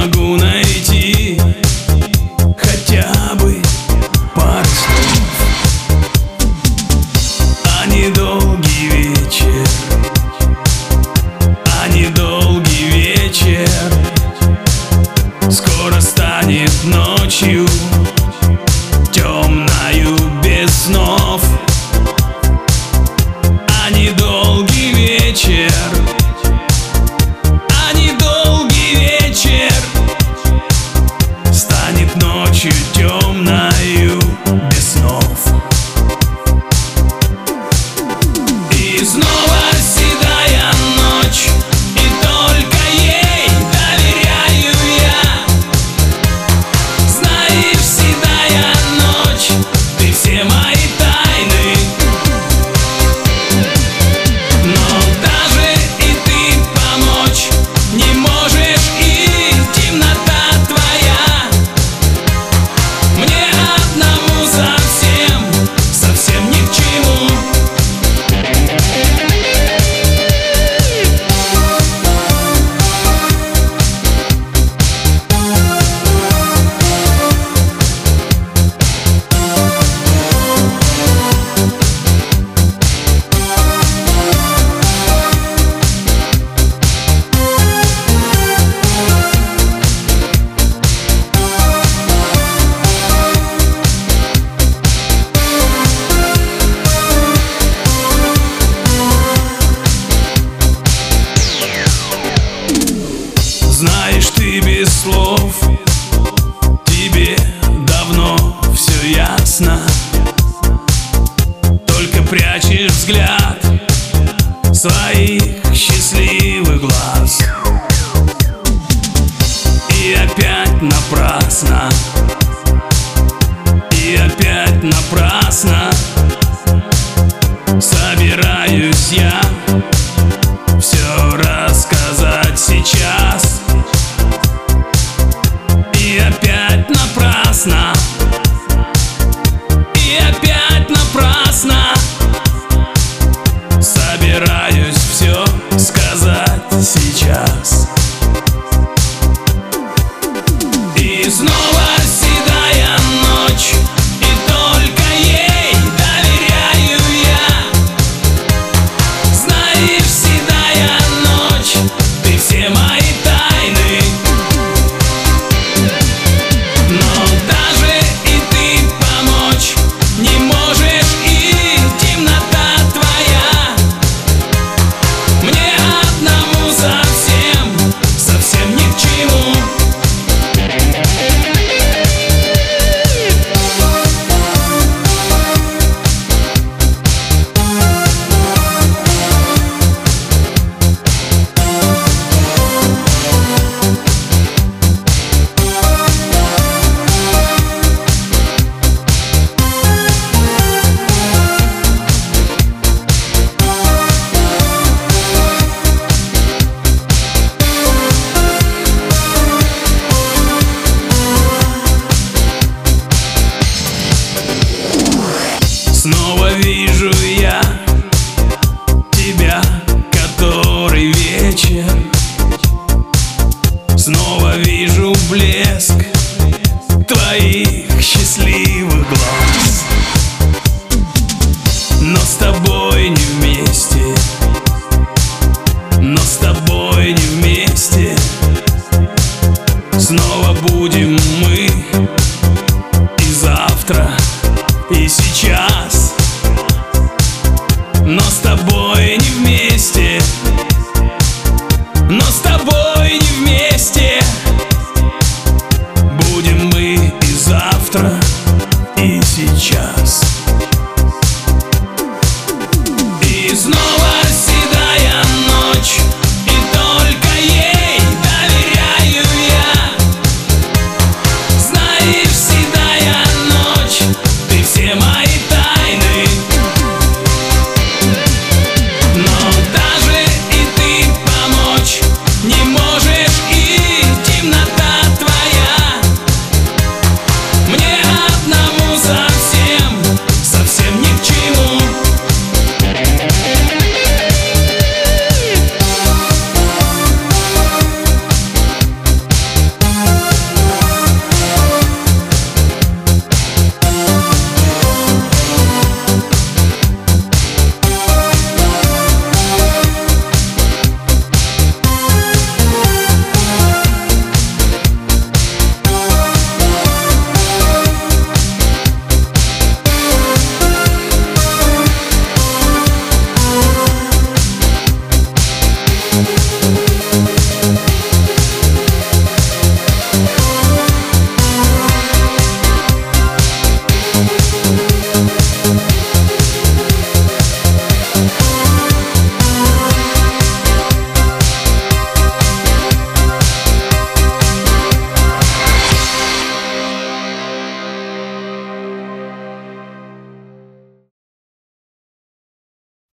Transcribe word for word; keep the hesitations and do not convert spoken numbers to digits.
могу найти хотя бы пару слов, а не долгий вечер, а не долгий вечер. Скоро станет ночью, темною без снов, а не долгий вечер, а не долгий вечер. Станет ночью темною без снов. И снова седая ночь, и только ей доверяю я. Знаешь, седая ночь, ты все мои тайны. Но даже и ты помочь не можешь, и темнота твоя мне одному совсем, совсем ни к чему. Знаешь, ты без слов, тебе давно все ясно. Только прячешь взгляд своих счастливых глаз. И опять напрасно, и опять напрасно собираюсь я все рассказать сейчас. И опять напрасно, и опять напрасно собираюсь все сказать сейчас. И снова седая ночь, и только ей доверяю я. Знаешь, седая ночь, ты все мои тайны. Но даже и ты помочь не можешь, и темнота твоя мне одному совсем, совсем ни к чему. Снова вижу я тебя, который вечер. Снова вижу блеск твоих счастливых глаз. Но с тобой не вместе, но с тобой не вместе. Снова будем